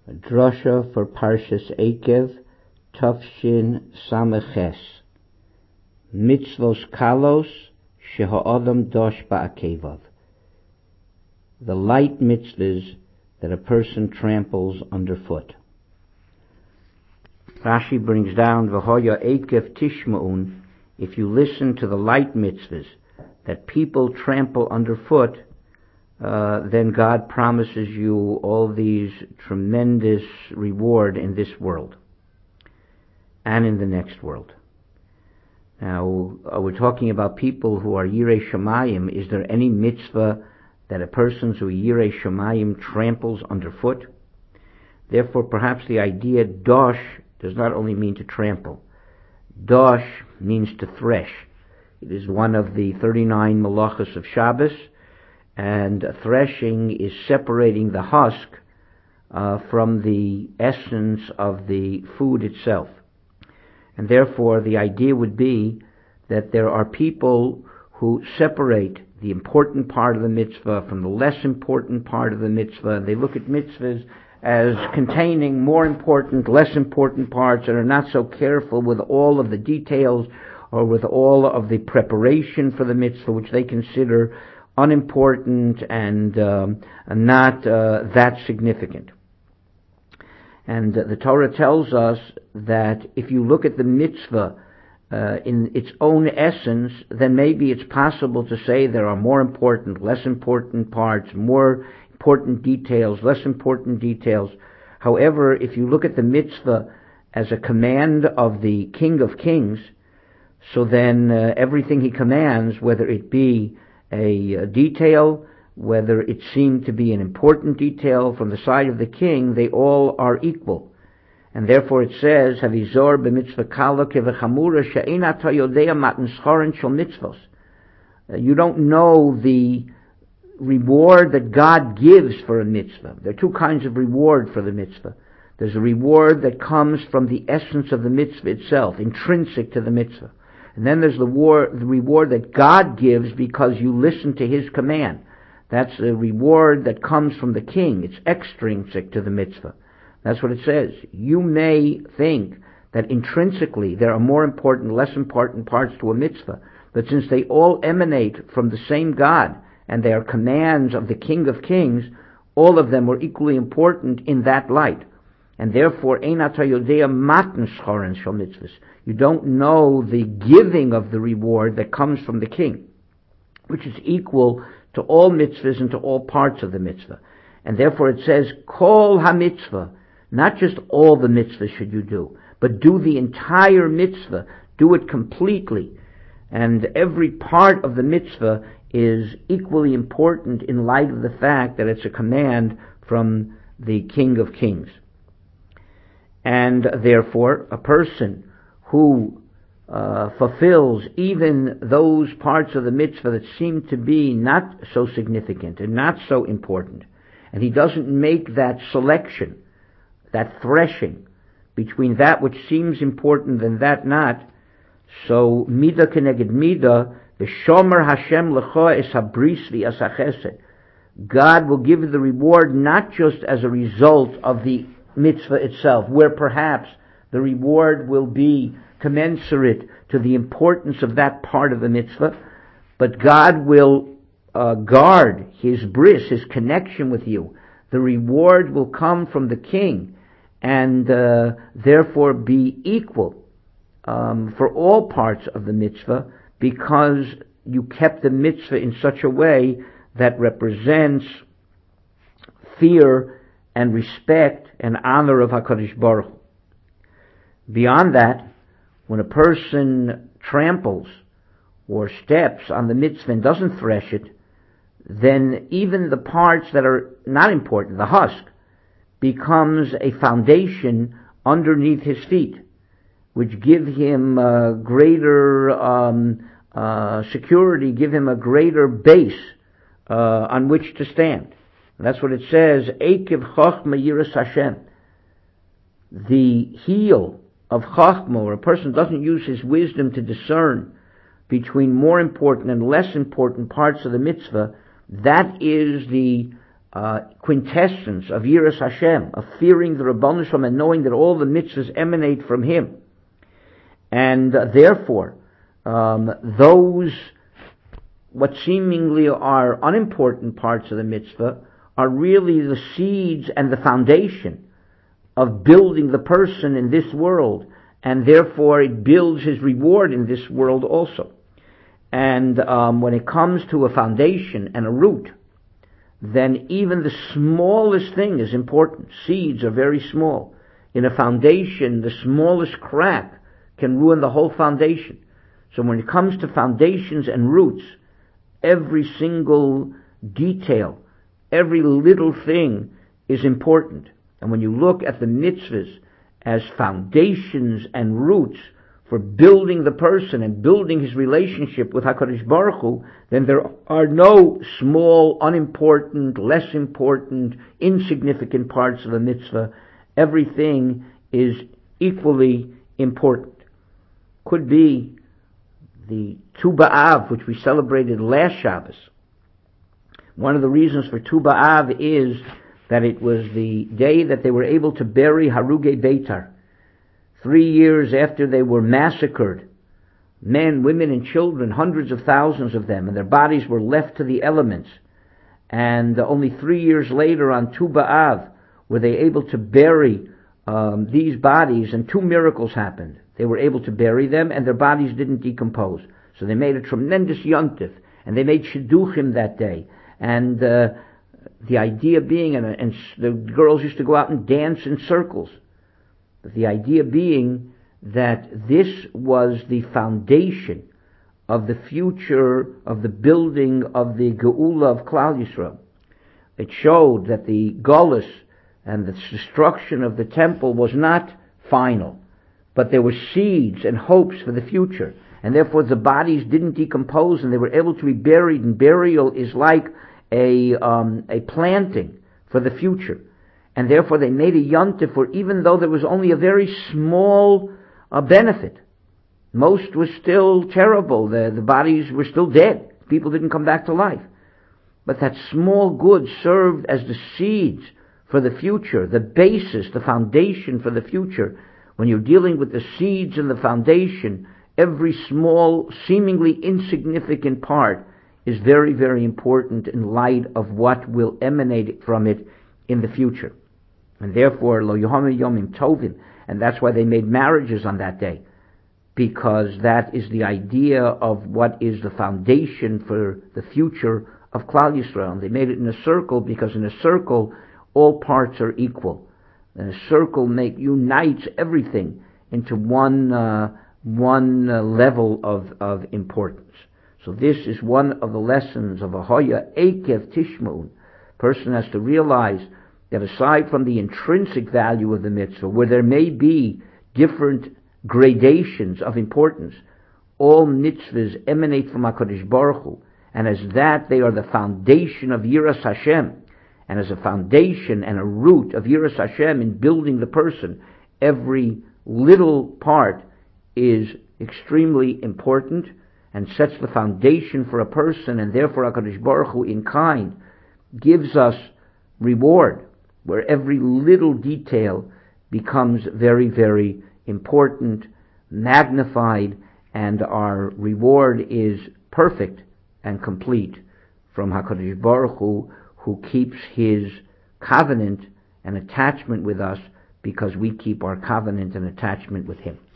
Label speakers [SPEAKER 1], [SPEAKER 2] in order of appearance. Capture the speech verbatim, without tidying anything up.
[SPEAKER 1] Drasha for Parshas Eikev, Tafshin Sameches. Mitzvos Kalos Sheha'adam Dosh Ba'akevav. The light mitzvahs that a person tramples underfoot. Rashi brings down V'hoya Eikev Tishma'un. If you listen to the light mitzvahs that people trample underfoot, Uh, then God promises you all these tremendous reward in this world and in the next world. Now, uh, we're talking about people who are Yirei Shamayim. Is there any mitzvah that a person who Yirei Shamayim tramples underfoot? Therefore, perhaps the idea dosh does not only mean to trample. Dosh means to thresh. It is one of the thirty-nine malachos of Shabbos, and threshing is separating the husk uh, from the essence of the food itself. And therefore the idea would be that there are people who separate the important part of the mitzvah from the less important part of the mitzvah. They look at mitzvahs as containing more important, less important parts, and are not so careful with all of the details or with all of the preparation for the mitzvah, which they consider unimportant and um, not uh, that significant. And uh, the Torah tells us that if you look at the mitzvah uh, in its own essence, then maybe it's possible to say there are more important, less important parts, more important details, less important details. However, if you look at the mitzvah as a command of the King of Kings, so then uh, everything he commands, whether it be a detail, whether it seemed to be an important detail from the side of the king, they all are equal. And therefore it says, Havizor b'mitzvah kala kevechamura she'ena ta yodea matan schoren shel mitzvos. You don't know the reward that God gives for a mitzvah. There are two kinds of reward for the mitzvah. There's a reward that comes from the essence of the mitzvah itself, intrinsic to the mitzvah. And then there's the, war, the reward that God gives because you listen to His command. That's a reward that comes from the king. It's extrinsic to the mitzvah. That's what it says. You may think that intrinsically there are more important, less important parts to a mitzvah, but since they all emanate from the same God, and they are commands of the King of Kings, all of them are equally important in that light. And therefore, Einat HaYodea matan schoren shel mitzvahs. You don't know the giving of the reward that comes from the king, which is equal to all mitzvahs and to all parts of the mitzvah. And therefore it says, Kol ha-mitzvah. Not just all the mitzvahs should you do, but do the entire mitzvah. Do it completely. And every part of the mitzvah is equally important in light of the fact that it's a command from the King of Kings. And therefore, a person who uh, fulfills even those parts of the mitzvah that seem to be not so significant and not so important, and he doesn't make that selection, that threshing between that which seems important and that not, so midah keneged midah, the shomer Hashem lecha es habris v'as hachesed. God will give you the reward not just as a result of the mitzvah itself, where perhaps the reward will be commensurate to the importance of that part of the mitzvah, but God will uh, guard His bris, His connection with you. The reward will come from the king, and uh, therefore be equal um, for all parts of the mitzvah, because you kept the mitzvah in such a way that represents fear and respect and honor of HaKadosh Baruch Hu. Beyond that, when a person tramples or steps on the mitzvah and doesn't thresh it, then even the parts that are not important, the husk, becomes a foundation underneath his feet, which give him uh, greater um, uh, security, give him a greater base uh, on which to stand. And that's what it says, Eikev Chochma Yiras Hashem. The heel of Chochma, where a person doesn't use his wisdom to discern between more important and less important parts of the mitzvah, that is the uh, quintessence of Yiras Hashem, of fearing the Rabbanu Shalom and knowing that all the mitzvahs emanate from Him. And uh, therefore, um, those, what seemingly are unimportant parts of the mitzvah, are really the seeds and the foundation of building the person in this world, and therefore it builds his reward in this world also. And um, when it comes to a foundation and a root, then even the smallest thing is important. Seeds are very small. In a foundation, the smallest crack can ruin the whole foundation. So when it comes to foundations and roots, every single detail, every little thing is important. And when you look at the mitzvahs as foundations and roots for building the person and building his relationship with HaKadosh Baruch Hu, then there are no small, unimportant, less important, insignificant parts of the mitzvah. Everything is equally important. Could be the Tu B'Av, which we celebrated last Shabbos. One of the reasons for Tu B'Av is that it was the day that they were able to bury Harugei Beitar. Three years after they were massacred, men, women, and children, hundreds of thousands of them, and their bodies were left to the elements. And only three years later, on Tu B'Av, were they able to bury um, these bodies, and two miracles happened. They were able to bury them, and their bodies didn't decompose. So they made a tremendous yontif, and they made shidduchim that day. And uh, the idea being, and, and the girls used to go out and dance in circles. But the idea being that this was the foundation of the future of the building of the Geula of Klal Yisrael. It showed that the Golus and the destruction of the temple was not final, but there were seeds and hopes for the future, and therefore the bodies didn't decompose and they were able to be buried, and burial is like a um, a planting for the future. And therefore they made a yontif for, even though there was only a very small uh, benefit. Most was still terrible. The, the bodies were still dead. People didn't come back to life. But that small good served as the seeds for the future, the basis, the foundation for the future. When you're dealing with the seeds and the foundation, every small, seemingly insignificant part is very, very important in light of what will emanate from it in the future. And therefore, Lo Yoham Yomim Tovim, and that's why they made marriages on that day, because that is the idea of what is the foundation for the future of Klal Yisrael. And they made it in a circle, because in a circle, all parts are equal. And a circle make, unites everything into one uh, one uh, level of, of importance. So this is one of the lessons of Ahoya Ekev Tishma'un. Person has to realize that aside from the intrinsic value of the mitzvah, where there may be different gradations of importance, all mitzvahs emanate from HaKadosh Baruch Hu, and as that they are the foundation of Yiras Hashem, and as a foundation and a root of Yiras Hashem in building the person, every little part is extremely important and sets the foundation for a person, and therefore HaKadosh Baruch Hu in kind gives us reward, where every little detail becomes very, very important, magnified, and our reward is perfect and complete from HaKadosh Baruch Hu, who keeps his covenant and attachment with us, because we keep our covenant and attachment with him.